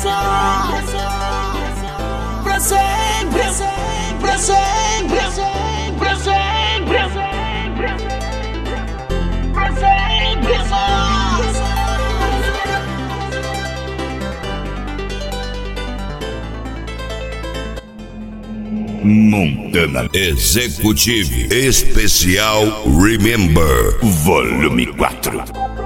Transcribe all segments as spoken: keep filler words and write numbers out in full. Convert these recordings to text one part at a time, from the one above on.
Pra sempre, pra sempre, pra sempre, pra sempre, Montana Executive Especial Remember Volume quatro.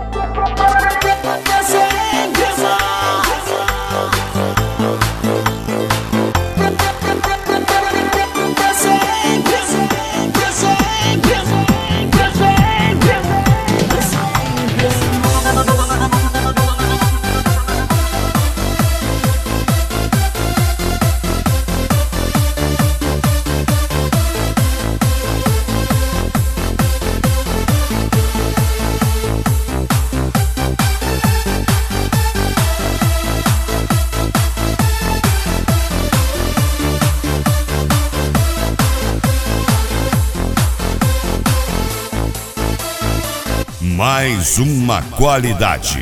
Mais uma qualidade.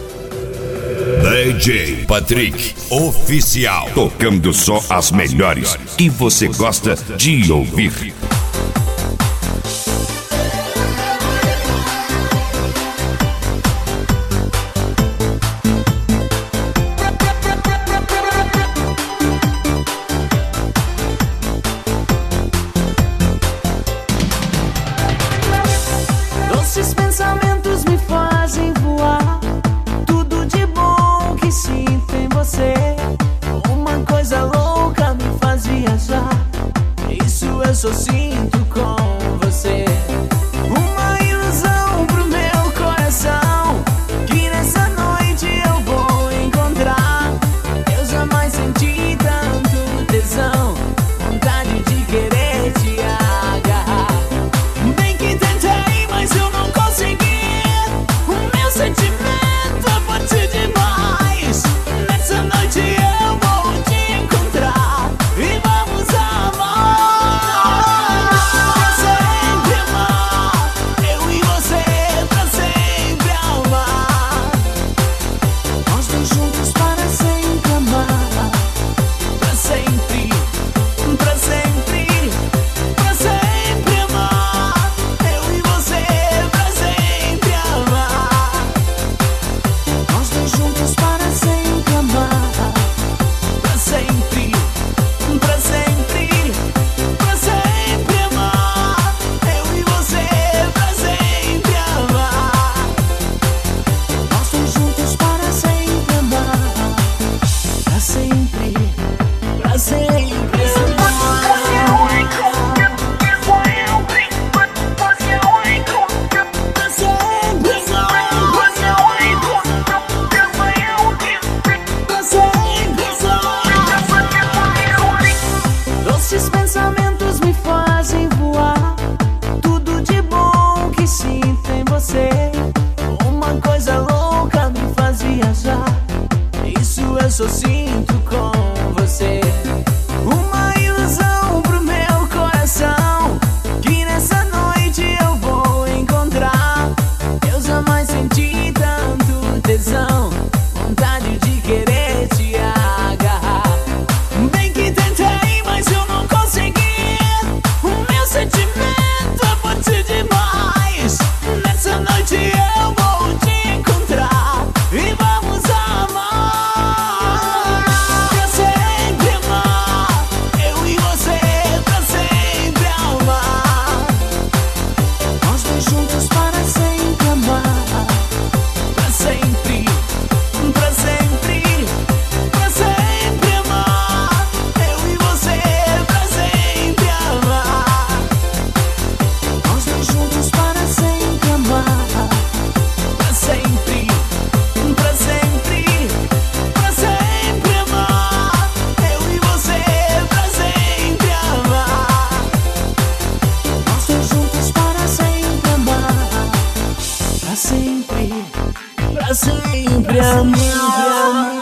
D J Patrick Oficial, tocando só as melhores que você gosta de ouvir. Doces pensamentos me fazem voar, tudo de bom que sinto em você. Uma coisa louca me faz viajar, isso eu só sinto com você. Uma ilusão pro meu coração, que nessa noite eu vou encontrar. Eu jamais senti tanto tesão, vontade de querer te agarrar. Bem que tentei, mas eu não consegui. O meu sentimento é forte demais. Nessa noite eu vou te encontrar e vamos amar. Pra sempre amar, eu e você, pra sempre amar. Nós dois juntos para sempre amar. Pra sempre, pra sempre, pra sempre amar. Eu e você, pra sempre amar. Nós dois juntos para sempre amar. Pra sempre, pra sempre, pra sempre amar. Eu e você, pra sempre amar. Nós dois juntos para sempre amar. Pra sempre, pra sempre Doces pensamentos me fazem voar, tudo de bom que sinto em você. Uma coisa louca me faz viajar, isso eu só sinto com você. Uma ilusão pro meu coração, que nessa noite eu vou encontrar. Eu jamais senti tanto tesão, vontade de querer te agarrar. Bem que tentei, mas eu não consegui. O meu sentimento é forte demais. Nessa noite eu vou te encontrar e vamos amar. Pra sempre amar, eu e você, pra sempre amar. Nós dois juntos para sempre amar. Pra sempre, pra sempre, pra sempre amar. Eu e você, pra sempre amar. Nós dois juntos para sempre amar. Pra sempre, pra sempre, pra sempre amar. Eu e você, pra sempre amar. Nós dois juntos para sempre amar. Pra sempre, pra sempre amar.